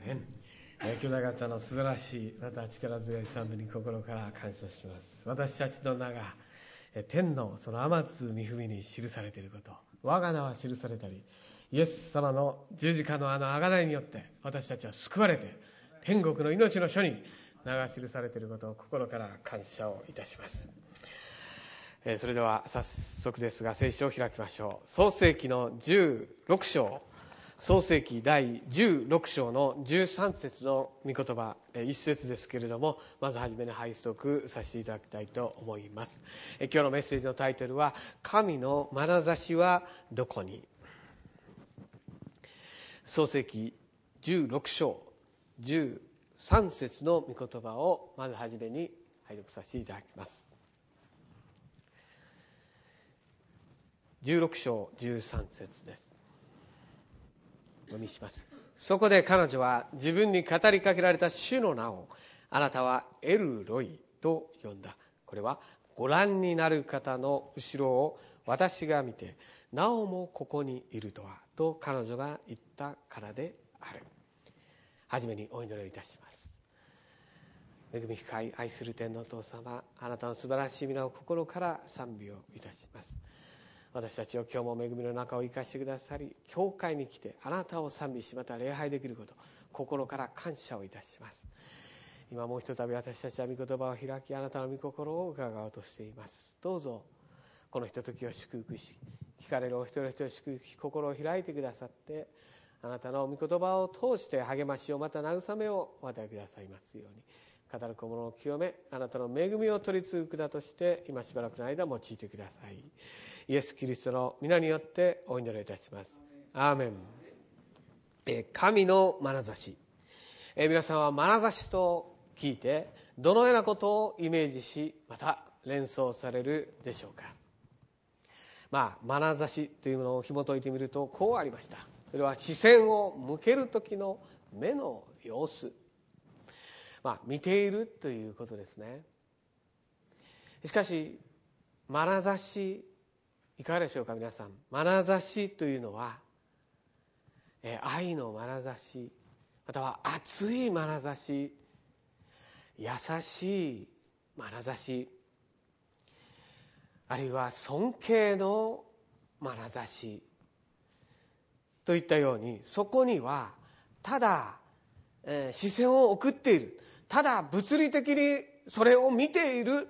メン。兄弟方の素晴らしいまた力強い賛美に心から感謝します。私たちの名が天のその天津御文に記されていること、我が名は記されたり、イエス様の十字架の贖いによって私たちは救われて天国の命の書に名が記されていることを心から感謝をいたします。それでは早速ですが聖書を開きましょう。創世記の16章、創世記第16章の13節の御言葉、一節ですけれども、まずはじめに拝読させていただきたいと思います。今日のメッセージのタイトルは、神の眼差しはどこに。創世記16章13節の御言葉をまずはじめに拝読させていただきます。16章13節です。お読みします。そこで彼女は自分に語りかけられた主の名を、あなたはエルロイと呼んだ。これはご覧になる方の後ろを私が見て、なおもここにいるとはと彼女が言ったからである。はじめにお祈りをいたします。恵み深い愛する天のお父様、あなたの素晴らしい皆を心から賛美をいたします。私たちを今日も恵みの中を生かしてくださり、教会に来てあなたを賛美し、また礼拝できること、心から感謝をいたします。今もうひとたび私たちは御言葉を開き、あなたの御心を伺おうとしています。どうぞこのひとときを祝福し、聞かれるお一人お一人を祝福し、心を開いてくださって、あなたの御言葉を通して励ましを、また慰めをお与えくださいますように、語る小物を清め、あなたの恵みを取り継ぐ管として今しばらくの間用いてください。イエス・キリストの皆によってお祈りいたします。アーメン。神の眼差し。皆さんは眼差しと聞いてどのようなことをイメージし、また連想されるでしょうか。眼差しというものを紐解いてみるとこうありました。それは視線を向ける時の目の様子、見ているということですね。しかし眼差しいかがでしょうか。皆さん、眼差しというのは愛の眼差し、または熱い眼差し、優しい眼差し、あるいは尊敬の眼差しといったように、そこにはただ視線を送っている、ただ物理的にそれを見ている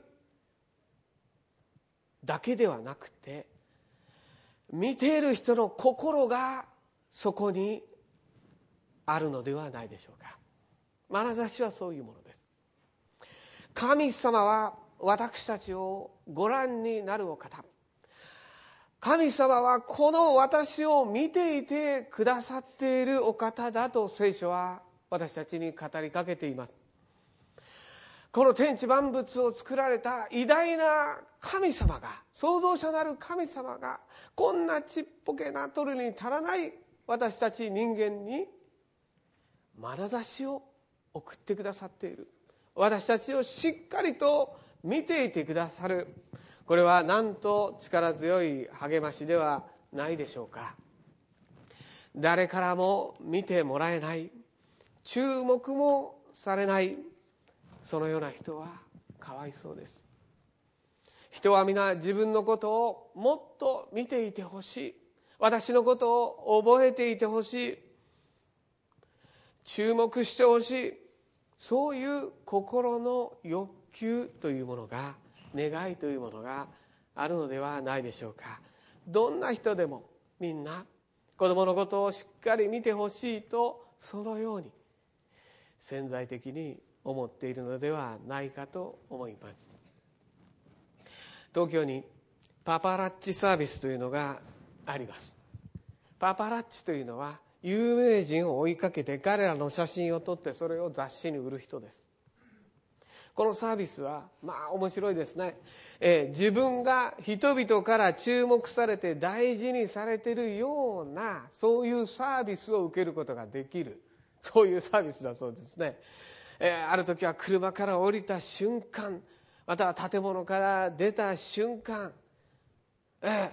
だけではなくて、見ている人の心がそこにあるのではないでしょうか。眼差しはそういうものです。神様は私たちをご覧になるお方。神様はこの私を見ていてくださっているお方だと聖書は私たちに語りかけています。この天地万物を作られた偉大な神様が、創造者なる神様が、こんなちっぽけな取るに足らない私たち人間に眼差しを送ってくださっている。私たちをしっかりと見ていてくださる。これはなんと力強い励ましではないでしょうか。誰からも見てもらえない、注目もされない、そのような人はかわいそうです。人は皆自分のことをもっと見ていてほしい、私のことを覚えていてほしい、注目してほしい、そういう心の欲求というものが、願いというものがあるのではないでしょうか。どんな人でもみんな子供のことをしっかり見てほしいと、そのように潜在的に思っているのではないかと思います。東京にパパラッチサービスというのがあります。パパラッチというのは有名人を追いかけて彼らの写真を撮ってそれを雑誌に売る人です。このサービスは面白いですね。自分が人々から注目されて大事にされているような、そういうサービスを受けることができる、そういうサービスだそうですね。ある時は車から降りた瞬間、または建物から出た瞬間、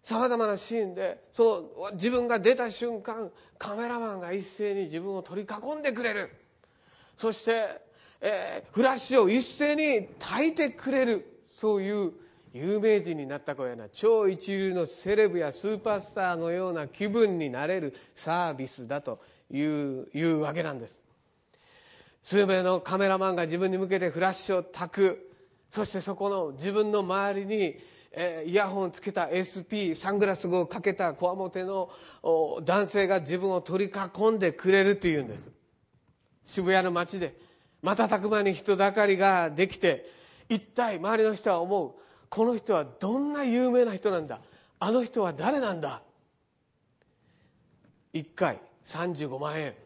さまざまなシーンで自分が出た瞬間、カメラマンが一斉に自分を取り囲んでくれる。そして、フラッシュを一斉に焚いてくれる。そういう有名人になったような超一流のセレブやスーパースターのような気分になれるサービスだというわけなんです。数名のカメラマンが自分に向けてフラッシュを焚く。そしてそこの自分の周りにイヤホンをつけた SP サングラスをかけたこわもての男性が自分を取り囲んでくれるというんです。渋谷の街で瞬く間に人だかりができて、一体周りの人は思う。この人はどんな有名な人なんだ、あの人は誰なんだ。1回35万円。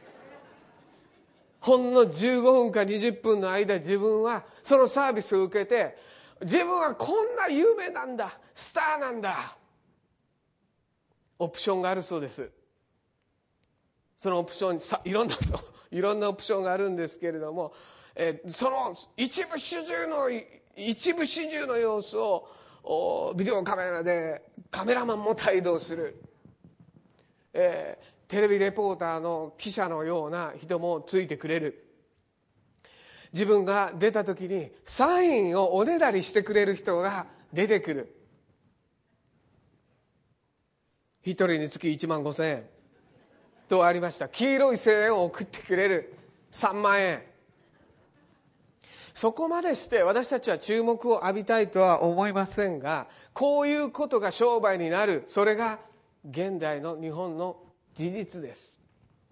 ほんの15分か20分の間、自分はそのサービスを受けて、自分はこんな有名なんだ、スターなんだ。オプションがあるそうです。そのオプションにいろんなオプションがあるんですけれども、その一部始終の様子をビデオカメラでカメラマンも帯同する、テレビレポーターの記者のような人もついてくれる。自分が出た時にサインをおねだりしてくれる人が出てくる。一人につき15,000円とありました。黄色い声援を送ってくれる。3万円。そこまでして私たちは注目を浴びたいとは思いませんが、こういうことが商売になる、それが現代の日本の事実です。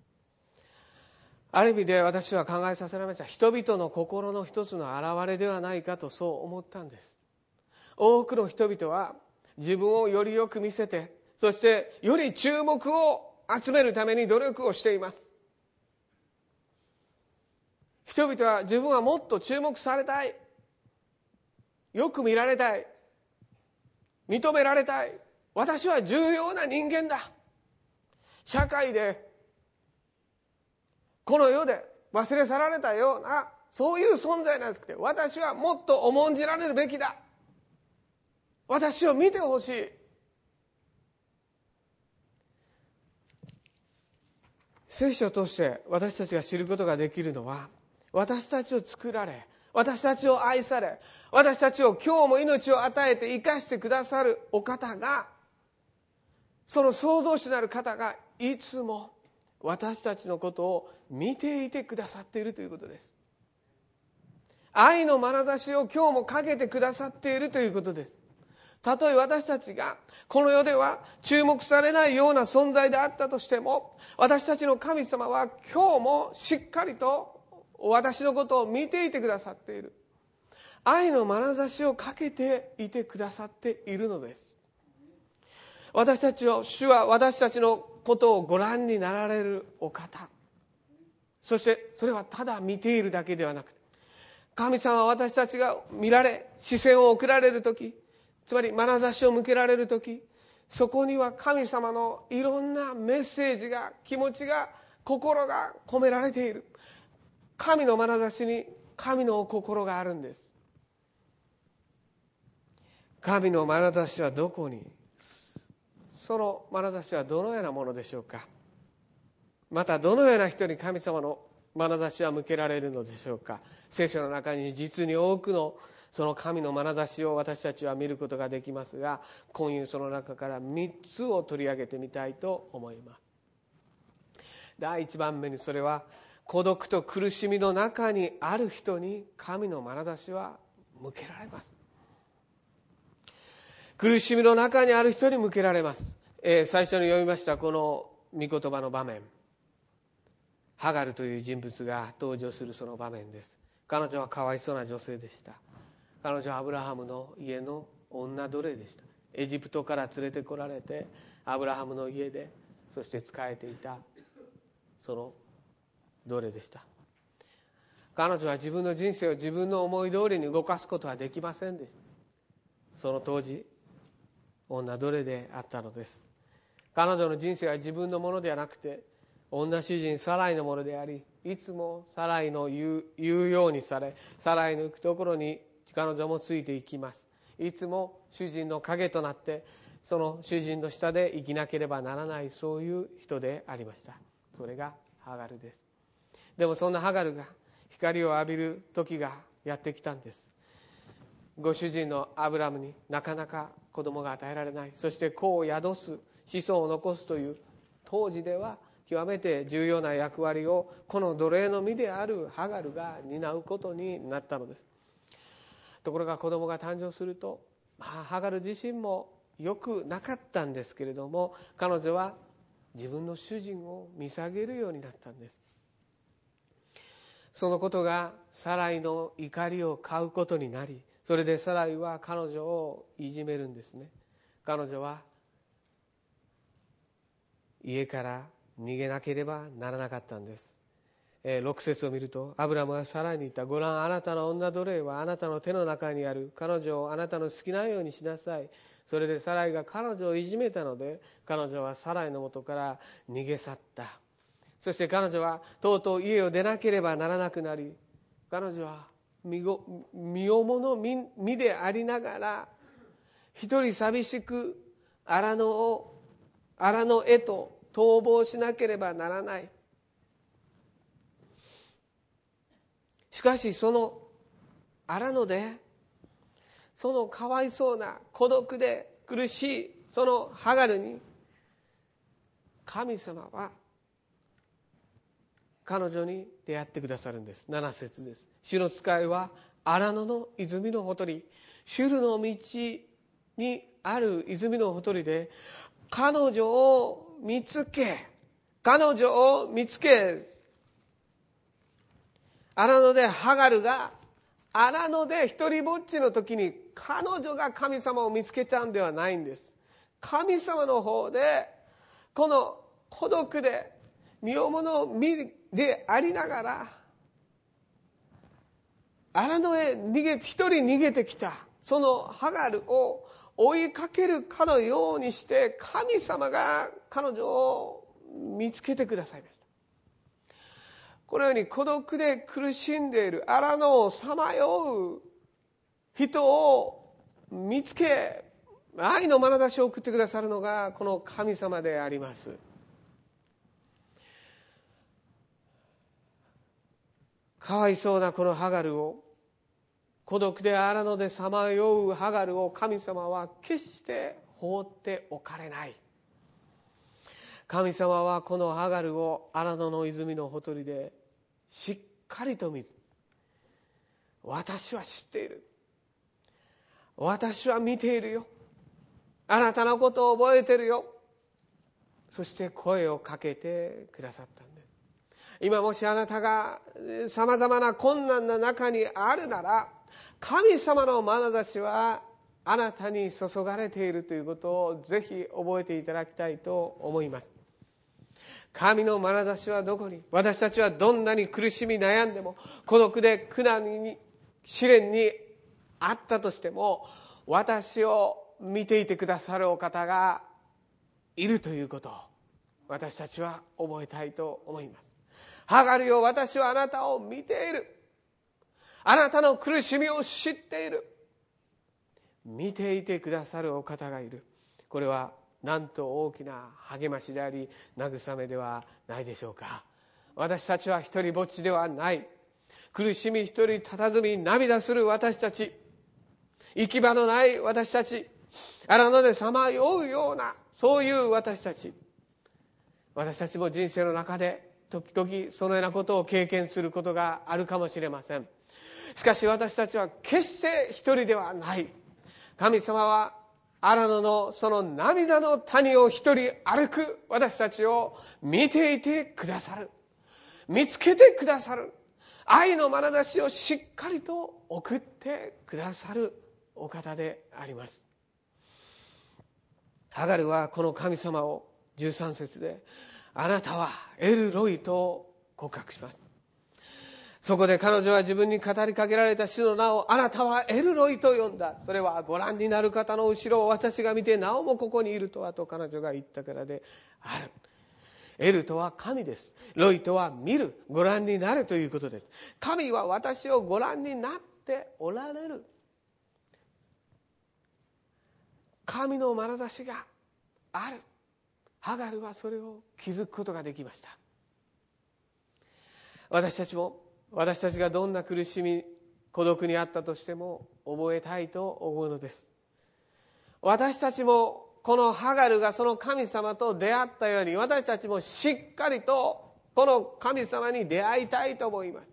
ある意味で私は考えさせられました。人々の心の一つの表れではないかとそう思ったんです。多くの人々は自分をよりよく見せて、そしてより注目を集めるために努力をしています。人々は自分はもっと注目されたい、よく見られたい、認められたい、私は重要な人間だ、社会でこの世で忘れ去られたようなそういう存在なんですけど、私はもっと重んじられるべきだ、私を見てほしい。聖書を通して私たちが知ることができるのは、私たちを作られ、私たちを愛され、私たちを今日も命を与えて生かしてくださるお方が、その創造主なる方がいつも私たちのことを見ていてくださっているということです。愛の眼差しを今日もかけてくださっているということです。たとえ私たちがこの世では注目されないような存在であったとしても、私たちの神様は今日もしっかりと私のことを見ていてくださっている。愛の眼差しをかけていてくださっているのです。主は私たちのことをご覧になられるお方。そしてそれはただ見ているだけではなくて、神様は私たちが見られ、視線を送られるとき、つまり眼差しを向けられるとき、そこには神様のいろんなメッセージが、気持ちが、心が込められている。神の眼差しに神の心があるんです。神の眼差しはどこに、その眼差しはどのようなものでしょうか。またどのような人に神様の眼差しは向けられるのでしょうか。聖書の中に実に多くのその神の眼差しを私たちは見ることができますが、今夕その中から3つを取り上げてみたいと思います。第1番目に、それは孤独と苦しみの中にある人に神の眼差しは向けられます。苦しみの中にある人に向けられます。最初に読みましたこの御言葉の場面、ハガルという人物が登場するその場面です。彼女はかわいそうな女性でした。彼女はアブラハムの家の女奴隷でした。エジプトから連れてこられてアブラハムの家で、そして仕えていたその奴隷でした。彼女は自分の人生を自分の思い通りに動かすことはできませんでした。その当時女奴隷であったのです。彼女の人生は自分のものではなくて、女主人サライのものであり、いつもサライの言うようにされ、サライの行くところに彼女もついていきます。いつも主人の影となってその主人の下で生きなければならない、そういう人でありました。それがハガルです。でもそんなハガルが光を浴びる時がやってきたんです。ご主人のアブラムになかなか子供が与えられない、そして子を宿す、子孫を残すという当時では極めて重要な役割をこの奴隷の身であるハガルが担うことになったのです。ところが子供が誕生すると、ハガル自身もよくなかったんですけれども、彼女は自分の主人を見下げるようになったんです。そのことがサライの怒りを買うことになり、それでサライは彼女をいじめるんですね。彼女は家から逃げなければならなかったんです。6節を見ると、アブラムはサライに言った。ご覧、あなたの女奴隷はあなたの手の中にある。彼女をあなたの好きなようにしなさい。それでサライが彼女をいじめたので、彼女はサライのもとから逃げ去った。そして彼女はとうとう家を出なければならなくなり、彼女は身重の身でありながら一人寂しく荒野へと逃亡しなければならない。しかしその荒野で、そのかわいそうな孤独で苦しいそのハガルに、神様は彼女に出会ってくださるんです。7節です。主の使いは荒野の泉のほとり、シュルの道にある泉のほとりで彼女を見つけ、荒野でハガルが荒野で一人ぼっちの時に彼女が神様を見つけたんではないんです。神様の方でこの孤独で身重の身でありながら荒野へ一人逃げてきたそのハガルを追いかけるかのようにして神様が彼女を見つけてくださいました。このように孤独で苦しんでいる荒野をさまよう人を見つけ、愛の眼差しを送ってくださるのがこの神様であります。かわいそうなこのハガルを、孤独で荒野でさまようハガルを神様は決して放っておかれない。神様はこのハガルを荒野の泉のほとりでしっかりと見つ、私は知っている、私は見ているよ、あなたのことを覚えているよ、そして声をかけてくださったんです。今もしあなたがさまざまな困難な中にあるなら、神様の眼差しはあなたに注がれているということをぜひ覚えていただきたいと思います。神の眼差しはどこに、私たちはどんなに苦しみ悩んでも、孤独で苦難に試練にあったとしても、私を見ていてくださるお方がいるということを私たちは覚えたいと思います。ハガルよ、私はあなたを見ている、あなたの苦しみを知っている、見ていてくださるお方がいる。これはなんと大きな励ましであり慰めではないでしょうか。私たちは一人ぼっちではない。苦しみ一人佇み涙する私たち、行き場のない私たち、荒野でさまようようなそういう私たちも人生の中で時々そのようなことを経験することがあるかもしれません。しかし私たちは決して一人ではない。神様は荒野のその涙の谷を一人歩く私たちを見ていてくださる、見つけてくださる、愛の眼差しをしっかりと送ってくださるお方であります。ハガルはこの神様を13節で、あなたはエルロイと告白します。そこで彼女は自分に語りかけられた主の名を、あなたはエルロイと呼んだ。それはご覧になる方の後ろを私が見て、なおもここにいるとはと彼女が言ったからである。エルとは神です。ロイとは見る、ご覧になるということです。神は私をご覧になっておられる。 神の眼差しがある。ハガルはそれを気づくことができました。私たちも、私たちがどんな苦しみ孤独にあったとしても覚えたいと思うのです。私たちもこのハガルがその神様と出会ったように、私たちもしっかりとこの神様に出会いたいと思います。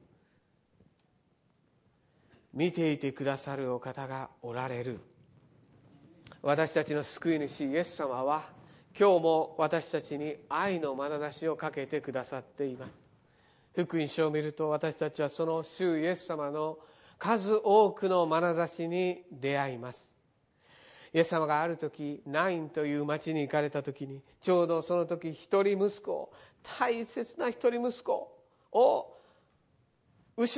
見ていてくださるお方がおられる。私たちの救い主イエス様は今日も私たちに愛の眼差しをかけてくださっています。福音書を見ると、私たちはその主イエス様の数多くの眼差しに出会います。イエス様がある時、ナインという町に行かれた時に、ちょうどその時一人息子を、大切な一人息子を失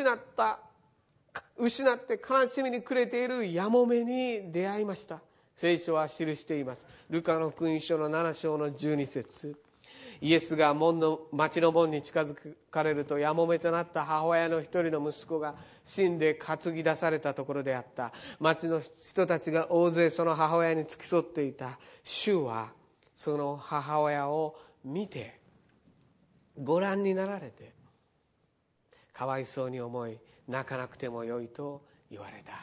って悲しみに暮れているやもめに出会いました。聖書は記しています。ルカの福音書の7章の12節、イエスが町の門に近づかれると、やもめとなった母親の一人の息子が死んで担ぎ出されたところであった。町の人たちが大勢その母親に付き添っていた。主はその母親を見てご覧になられて、かわいそうに思い、泣かなくてもよいと言われた。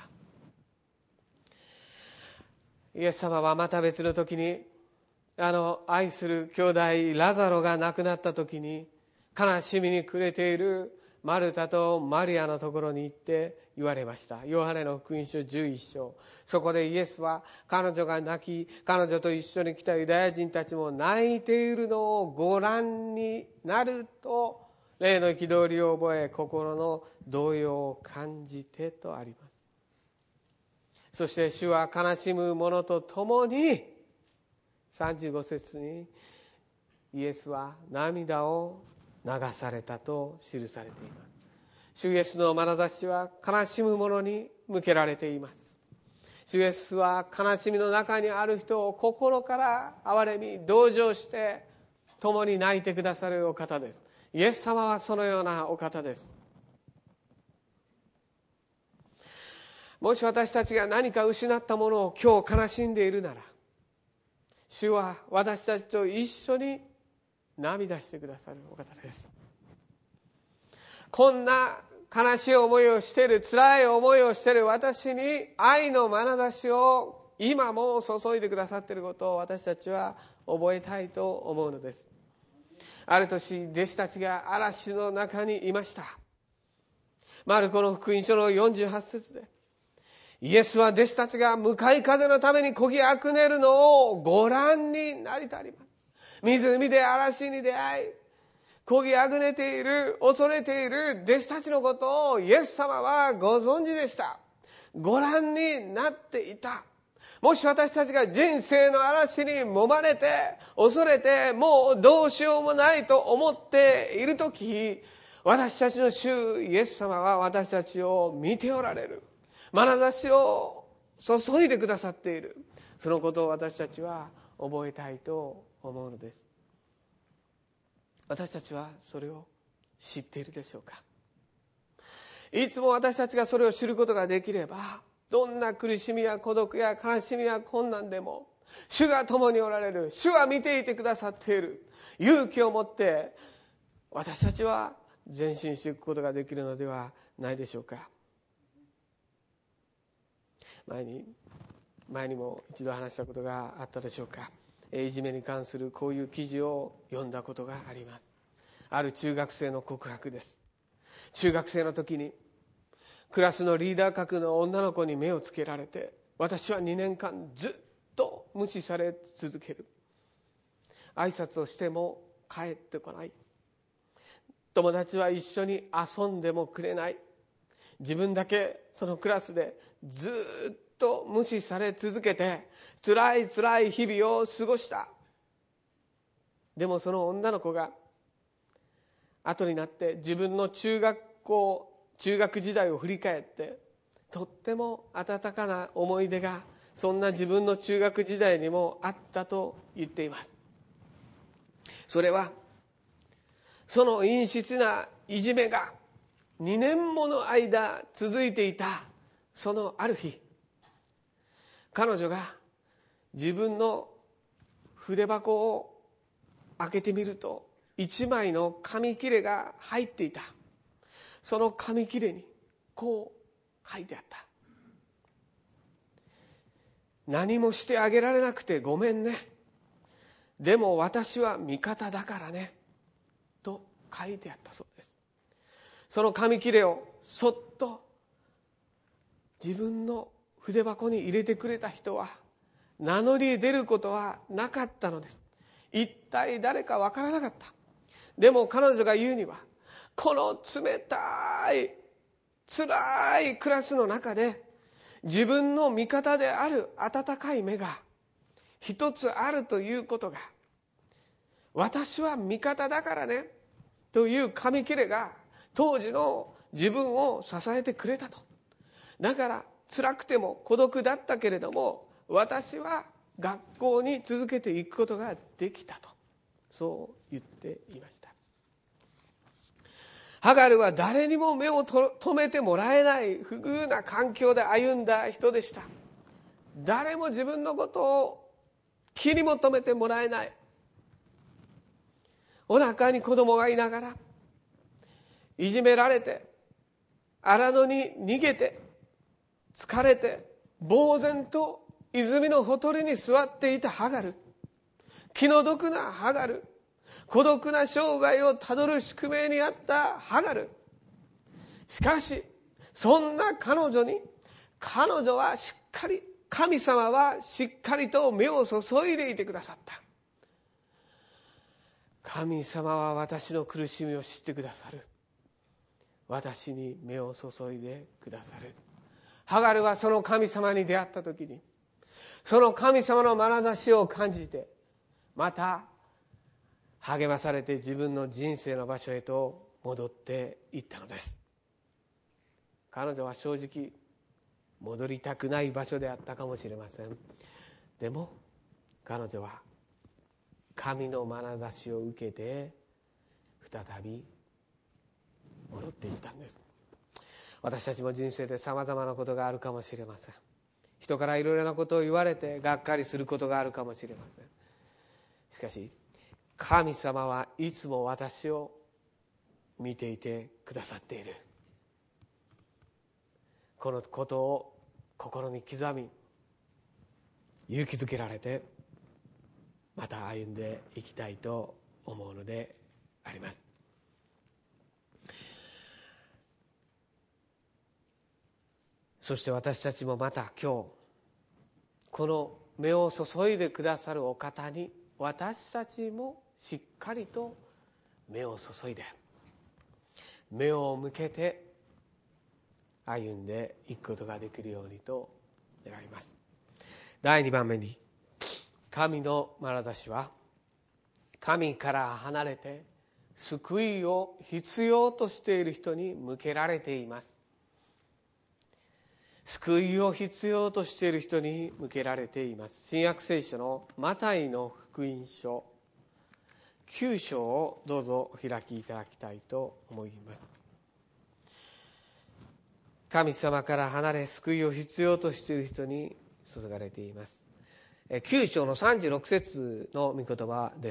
イエス様はまた別の時に、愛する兄弟ラザロが亡くなった時に、悲しみに暮れているマルタとマリアのところに行って言われました。ヨハネの福音書11章。そこでイエスは彼女が泣き、彼女と一緒に来たユダヤ人たちも泣いているのをご覧になると、霊の憤りを覚え、心の動揺を感じてとあります。そして主は悲しむ者と共に、35節にイエスは涙を流されたと記されています。主イエスの眼差しは悲しむ者に向けられています。主イエスは悲しみの中にある人を心から憐れみ、同情して共に泣いてくださるお方です。イエス様はそのようなお方です。もし私たちが何か失ったものを今日悲しんでいるなら、主は私たちと一緒に涙してくださるお方です。こんな悲しい思いをしている、辛い思いをしている私に愛の眼差しを今も注いでくださっていることを私たちは覚えたいと思うのです。ある年、弟子たちが嵐の中にいました。マルコの福音書の48節で、イエスは弟子たちが向かい風のために漕ぎあくねるのをご覧になりたります。湖で嵐に出会い、漕ぎあぐねている、恐れている弟子たちのことをイエス様はご存知でした。ご覧になっていた。もし私たちが人生の嵐に揉まれて、恐れて、もうどうしようもないと思っているとき、私たちの主イエス様は私たちを見ておられる。眼差しを注いでくださっている。そのことを私たちは覚えたいと思うのです。私たちはそれを知っているでしょうか。いつも私たちがそれを知ることができれば、どんな苦しみや孤独や悲しみや困難でも、主が共におられる、主は見ていてくださっている、勇気を持って私たちは前進していくことができるのではないでしょうか。前にも一度話したことがあったでしょうか。いじめに関するこういう記事を読んだことがあります。ある中学生の告白です。中学生の時にクラスのリーダー格の女の子に目をつけられて、私は2年間ずっと無視され続ける。挨拶をしても帰ってこない。友達は一緒に遊んでもくれない。自分だけそのクラスでずっと無視され続けて、辛い日々を過ごした。でもその女の子が後になって自分の中学時代を振り返って、とっても温かな思い出がそんな自分の中学時代にもあったと言っています。それはその陰湿ないじめが2年もの間続いていたそのある日、彼女が自分の筆箱を開けてみると一枚の紙切れが入っていた。その紙切れにこう書いてあった。何もしてあげられなくてごめんね。でも私は味方だからね。と書いてあったそうです。その紙切れをそっと自分の筆箱に入れてくれた人は名乗り出ることはなかったのです。一体誰かわからなかった。でも彼女が言うには、この冷たい辛いクラスの中で自分の味方である温かい目が一つあるということが、私は味方だからねという紙切れが当時の自分を支えてくれたと。だから辛くても孤独だったけれども私は学校に続けていくことができたと、そう言っていました。ハガルは誰にも目を留めてもらえない不遇な環境で歩んだ人でした。誰も自分のことを気にも留めてもらえない。お腹に子供がいながらいじめられて荒野に逃げて疲れて呆然と泉のほとりに座っていたハガル、気の毒なハガル、孤独な生涯をたどる宿命にあったハガル。しかしそんな彼女に神様はしっかりと目を注いでいてくださった。神様は私の苦しみを知ってくださる。私に目を注いでくださる。ハガルはその神様に出会った時にその神様の眼差しを感じて、また励まされて自分の人生の場所へと戻っていったのです。彼女は正直戻りたくない場所であったかもしれません。でも彼女は神の眼差しを受けて再び戻っていったんです。私たちも人生でさまざまなことがあるかもしれません。人からいろいろなことを言われてがっかりすることがあるかもしれません。しかし神様はいつも私を見ていてくださっている。このことを心に刻み勇気づけられてまた歩んでいきたいと思うのであります。そして私たちもまた今日この目を注いでくださるお方に私たちもしっかりと目を注いで目を向けて歩んでいくことができるようにと願います。第2番目に、神の眼差しは神から離れて救いを必要としている人に向けられています。救いを必要としている人に向けられています。新約聖書のマタイの福音書9章をどうぞお開きいただきたいと思います。神様から離れ救いを必要としている人に注がれています。9章の36節の御言葉です。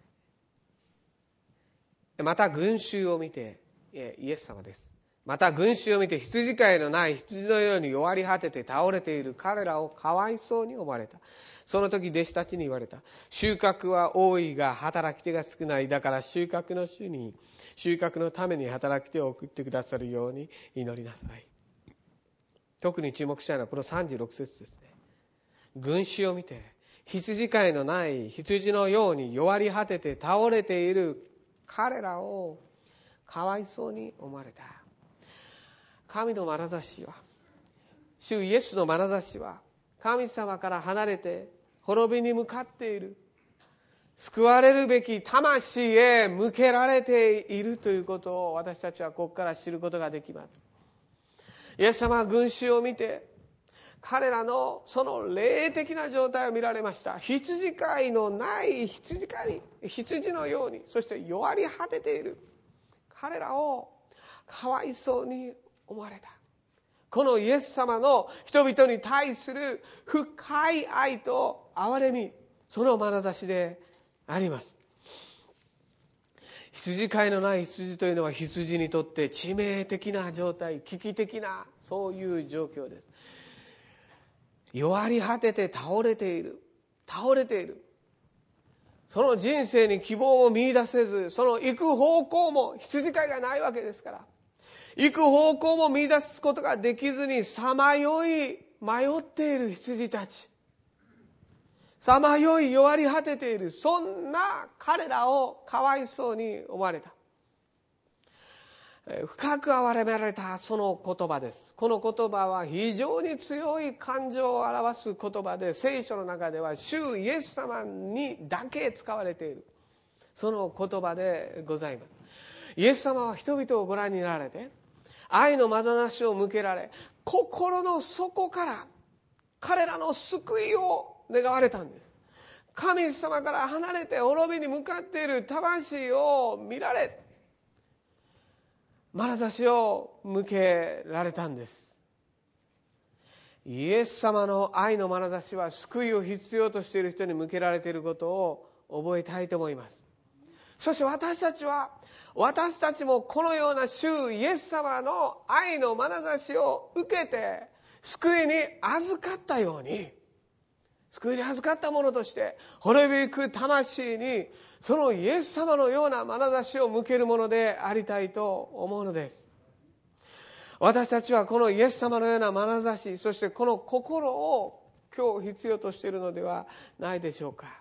また群衆を見て、イエス様です。また群衆を見て羊飼いのない羊のように弱り果てて倒れている彼らをかわいそうに思われた。その時弟子たちに言われた。収穫は多いが働き手が少ない。だから収穫の主に収穫のために働き手を送ってくださるように祈りなさい。特に注目したいのはこの36節ですね。群衆を見て羊飼いのない羊のように弱り果てて倒れている彼らをかわいそうに思われた。神の眼差しは、主イエスの眼差しは神様から離れて滅びに向かっている救われるべき魂へ向けられているということを私たちはここから知ることができます。イエス様は群衆を見て彼らのその霊的な状態を見られました。羊飼いのない羊のように、そして弱り果てている彼らをかわいそうに思われた。 このイエス様の人々に対する深い愛と憐れみ、その眼差しであります。羊飼いのない羊というのは羊にとって致命的な状態、危機的なそういう状況です。弱り果てて倒れている。その人生に希望を見出せず、その行く方向も羊飼いがないわけですから、行く方向も見出すことができずにさまよい迷っている羊たち、さまよい弱り果てている、そんな彼らをかわいそうに思われた。深く憐れめられたその言葉です。この言葉は非常に強い感情を表す言葉で、聖書の中では主イエス様にだけ使われているその言葉でございます。イエス様は人々をご覧になられて、愛の眼差しを向けられ、心の底から彼らの救いを願われたんです。神様から離れて滅びに向かっている魂を見られ、眼差しを向けられたんです。イエス様の愛の眼差しは救いを必要としている人に向けられていることを覚えたいと思います。そして私たちもこのような主イエス様の愛の眼差しを受けて救いに預かったように、救いに預かったものとして滅びゆく魂にそのイエス様のような眼差しを向けるものでありたいと思うのです。私たちはこのイエス様のような眼差し、そしてこの心を今日必要としているのではないでしょうか。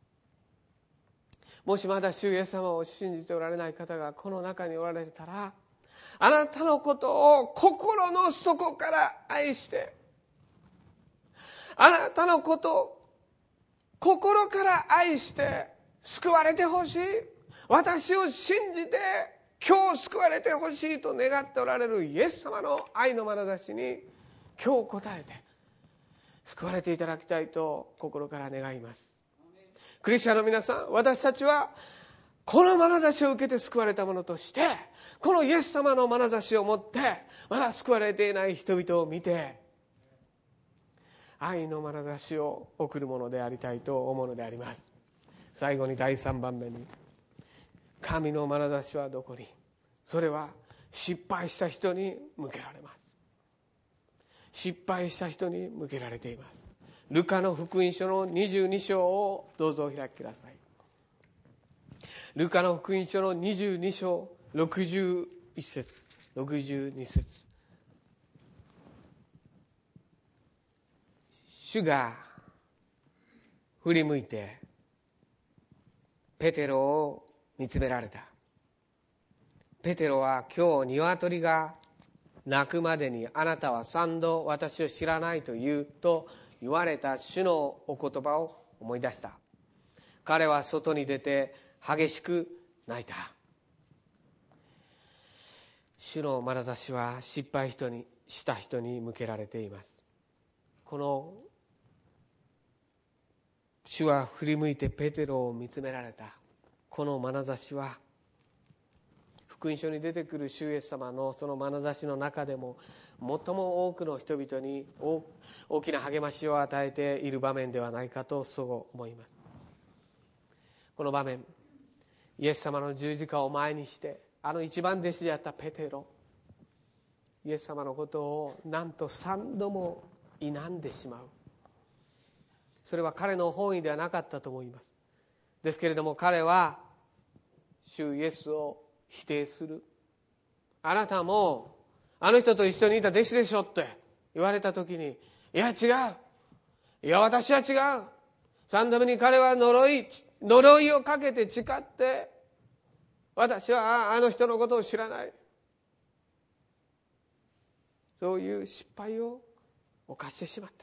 もしまだ主イエス様を信じておられない方がこの中におられたら、あなたのことを心の底から愛して、あなたのことを心から愛して救われてほしい、私を信じて今日救われてほしいと願っておられるイエス様の愛の眼差しに今日応えて救われていただきたいと心から願います。クリスチャンの皆さん、私たちはこの眼差しを受けて救われたものとして、このイエス様の眼差しを持ってまだ救われていない人々を見て愛の眼差しを送るものでありたいと思うのであります。最後に第3番目に、神の眼差しはどこに？それは失敗した人に向けられます。失敗した人に向けられています。ルカの福音書の22章をどうぞお開きください。ルカの福音書の22章61節62節。主が振り向いてペテロを見つめられた。ペテロは今日鶏が鳴くまでにあなたは3度私を知らないと言うと言われた主のお言葉を思い出した。彼は外に出て激しく泣いた。主の眼差しは失敗した人に向けられています。この主は振り向いてペテロを見つめられた。この眼差しは福音書に出てくる主イエス様のその眼差しの中でも最も多くの人々に大きな励ましを与えている場面ではないかとそう思います。この場面、イエス様の十字架を前にして一番弟子であったペテロ、イエス様のことをなんと3度も否んでしまう。それは彼の本意ではなかったと思います。ですけれども彼は主イエスを否定する。あなたもあの人と一緒にいた弟子でしょって言われた時に、いや違う、いや私は違う、3度目に彼は呪いをかけて誓って、私はあの人のことを知らない、そういう失敗を犯してしまった。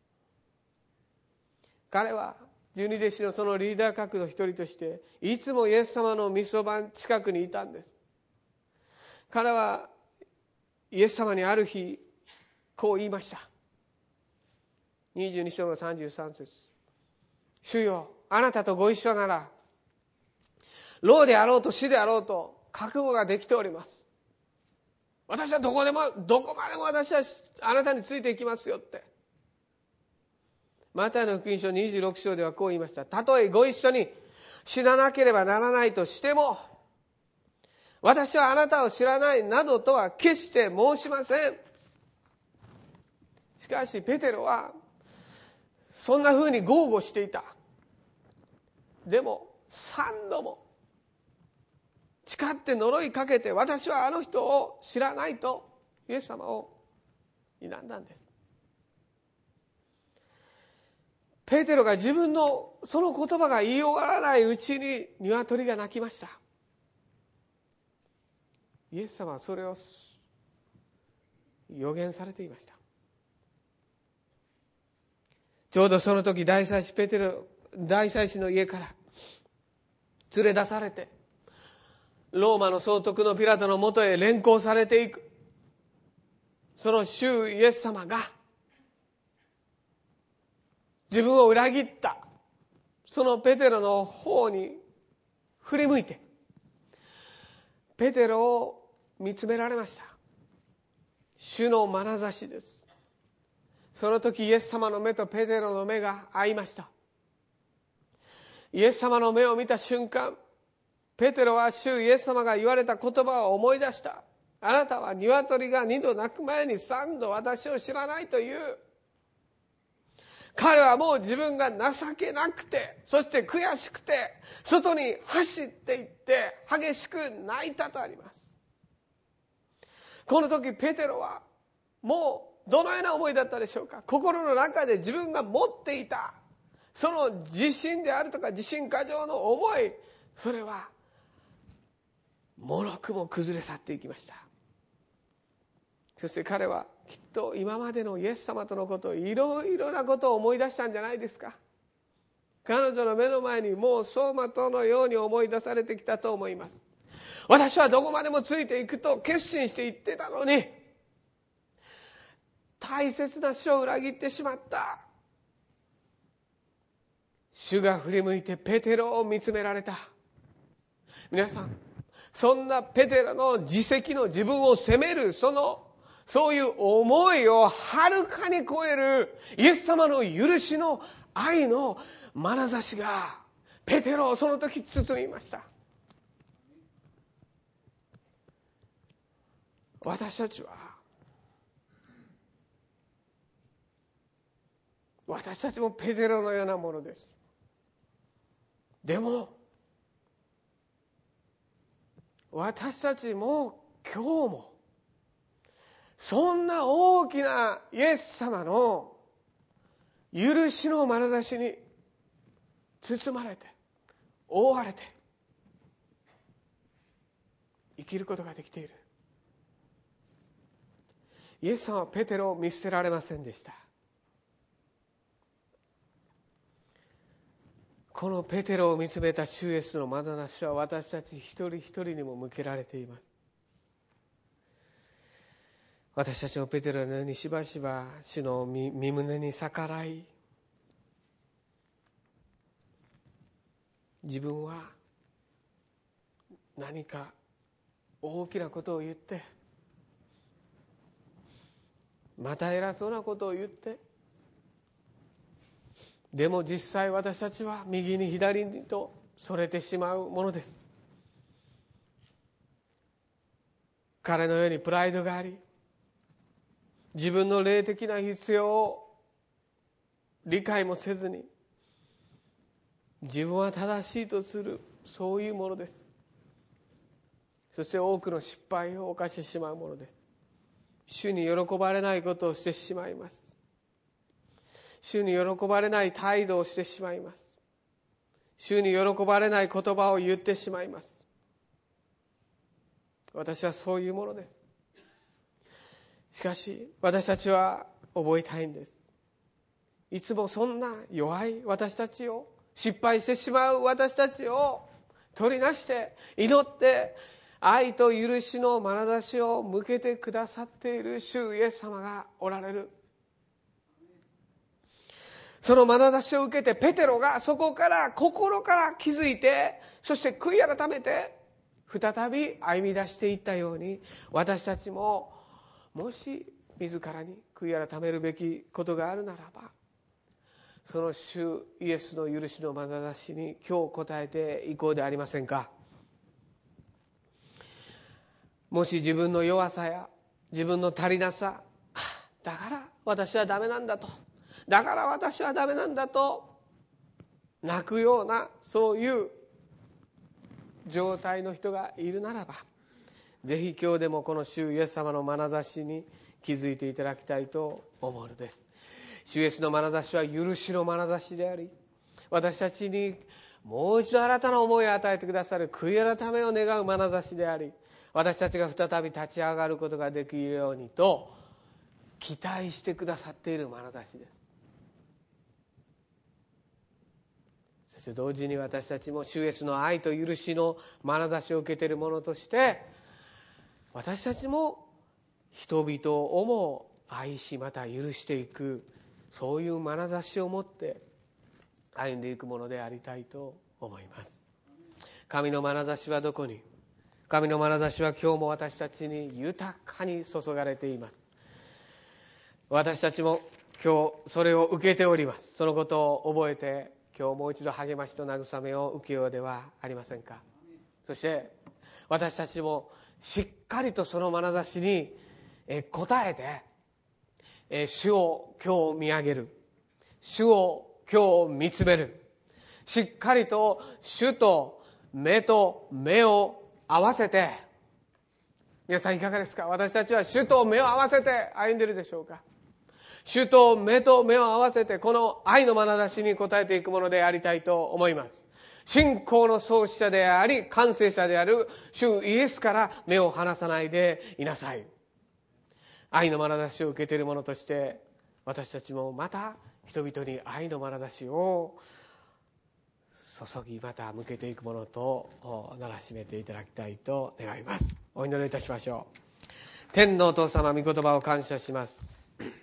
彼は12弟子のそのリーダー格の一人としていつもイエス様の御そば近くにいたんです。彼はイエス様にある日こう言いました。22章の33節。主よ、あなたとご一緒なら老であろうと死であろうと覚悟ができております。 私はどこまでも私はあなたについていきますよって。マタイの福音書26章ではこう言いました。たとえご一緒に死ななければならないとしても、私はあなたを知らないなどとは決して申しません。しかしペテロはそんなふうに豪語していた。でも3度も誓って呪いかけて、私はあの人を知らないとイエス様を否んだんです。ペテロが自分のその言葉が言い終わらないうちに鶏が鳴きました。イエス様はそれを予言されていました。ちょうどその時、大祭司の家から連れ出されて、ローマの総督のピラトのもとへ連行されていく、その主イエス様が自分を裏切ったそのペテロの方に振り向いてペテロを見つめられました。主の眼差しです。その時イエス様の目とペテロの目が合いました。イエス様の目を見た瞬間、ペテロは主イエス様が言われた言葉を思い出した。あなたは鶏が2度鳴く前に3度私を知らないという。彼はもう自分が情けなくて、そして悔しくて外に走っていって激しく泣いたとあります。この時ペテロはもうどのような思いだったでしょうか。心の中で自分が持っていたその自信であるとか自信過剰の思い、それはもろくも崩れ去っていきました。そして彼はきっと今までのイエス様とのことをいろいろなことを思い出したんじゃないですか。彼女の目の前にもう走馬灯のように思い出されてきたと思います。私はどこまでもついていくと決心して言ってたのに、大切な主を裏切ってしまった。主が振り向いてペテロを見つめられた。皆さん、そんなペテロの自責の自分を責めるそういう思いをはるかに超えるイエス様の許しの愛の眼差しがペテロをその時包みました。私たちもペテロのようなものです。でも私たちも今日もそんな大きなイエス様の許しの眼差しに包まれて覆われて生きることができている。イエス様はペテロを見捨てられませんでした。このペテロを見つめた主イエスの眼差しは私たち一人一人にも向けられています。私たちもペテロのようにしばしば主の御胸に逆らい、自分は何か大きなことを言って、また偉そうなことを言って、でも実際私たちは右に左にとそれてしまうものです。彼のようにプライドがあり、自分の霊的な必要を理解もせずに自分は正しいとする、そういうものです。そして多くの失敗を犯してしまうものです。主に喜ばれないことをしてしまいます。主に喜ばれない態度をしてしまいます。主に喜ばれない言葉を言ってしまいます。私はそういうものです。しかし私たちは覚えたいんです。いつもそんな弱い私たちを、失敗してしまう私たちを取りなして祈って愛と許しの眼差しを向けてくださっている主イエス様がおられる。その眼差しを受けてペテロがそこから心から気づいて、そして悔い改めて再び歩み出していったように、私たちももし自らに悔い改めるべきことがあるならば、その主イエスの許しの眼差しに今日応えていこうでありませんか。もし自分の弱さや自分の足りなさ、だから私はダメなんだと、だから私はダメなんだと泣くような、そういう状態の人がいるならば、ぜひ今日でもこの主イエス様の眼差しに気づいていただきたいと思うのです。主イエスの眼差しは許しの眼差しであり、私たちにもう一度新たな思いを与えてくださる悔い改めを願う眼差しであり、私たちが再び立ち上がることができるようにと期待してくださっている眼差しです。そして同時に私たちも主イエスの愛と許しの眼差しを受けている者として、私たちも人々をも愛し、また許していく、そういう眼差しを持って歩んでいくものでありたいと思います。神の眼差しはどこに？神の眼差しは今日も私たちに豊かに注がれています。私たちも今日それを受けております。そのことを覚えて、今日もう一度励ましと慰めを受けようではありませんか。そして私たちもしっかりとその眼差しに応えて、主を今日見上げる、主を今日見つめる、しっかりと主と目を合わせて、皆さんいかがですか。私たちは主と目を合わせて歩んでいるでしょうか。主と目を合わせて、この愛の眼差しに応えていくものでありたいと思います。信仰の創始者であり完成者である主イエスから目を離さないでいなさい。愛の眼差しを受けている者として、私たちもまた人々に愛の眼差しを注ぎ、また向けていくものとならしめていただきたいと願います。お祈りいたしましょう。天のお父様、御言葉を感謝します。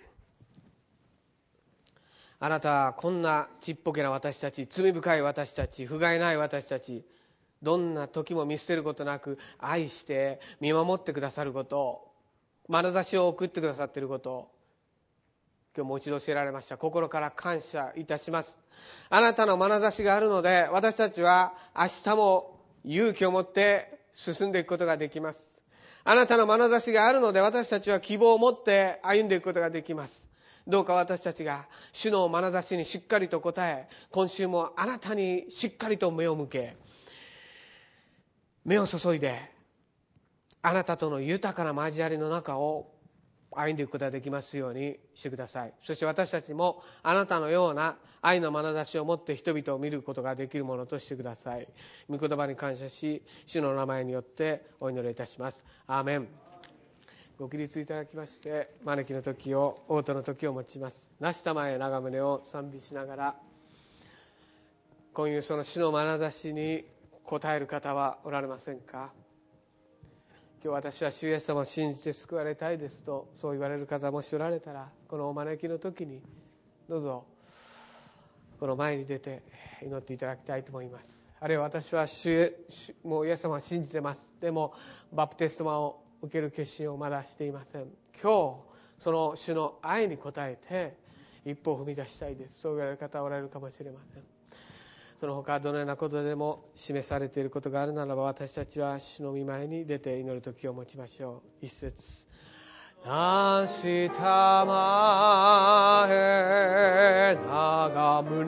あなたはこんなちっぽけな私たち、罪深い私たち、不甲斐ない私たち、どんな時も見捨てることなく愛して見守ってくださること、眼差しを送ってくださっていることを今日もう一度教えられました。心から感謝いたします。あなたの眼差しがあるので、私たちは明日も勇気を持って進んでいくことができます。あなたの眼差しがあるので、私たちは希望を持って歩んでいくことができます。どうか私たちが主の眼差しにしっかりと応え、今週もあなたにしっかりと目を向け、目を注いで、あなたとの豊かな交わりの中を歩んでいくことができますようにしてください。そして私たちもあなたのような愛の眼差しを持って人々を見ることができるものとしてください。御言葉に感謝し、主の名前によってお祈りいたします。アーメン。ご起立いただきまして、招きの時を、応答の時を持ちます。なしたまえ長宗を賛美しながら、今夕その主の眼差しに応える方はおられませんか。今日私は主イエス様を信じて救われたいですと、そう言われる方もしおられたら、このお招きの時にどうぞこの前に出て祈っていただきたいと思います。あるいは私はもうイエス様を信じてます、でもバプテスマを受ける決心をまだしていません。今日その主の愛に応えて一歩を踏み出したいです、そう言われる方はおられるかもしれません。その他どのようなことでも示されていることがあるならば、私たちは主の御前に出て祈る時を持ちましょう。一節。なしたまえ長宗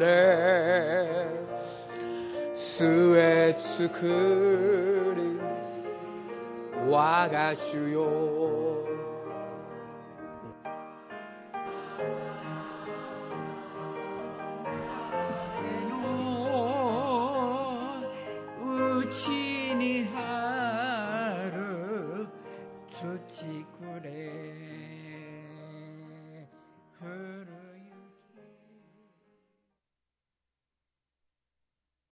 据え作り我が主よ、 地に張る土くれ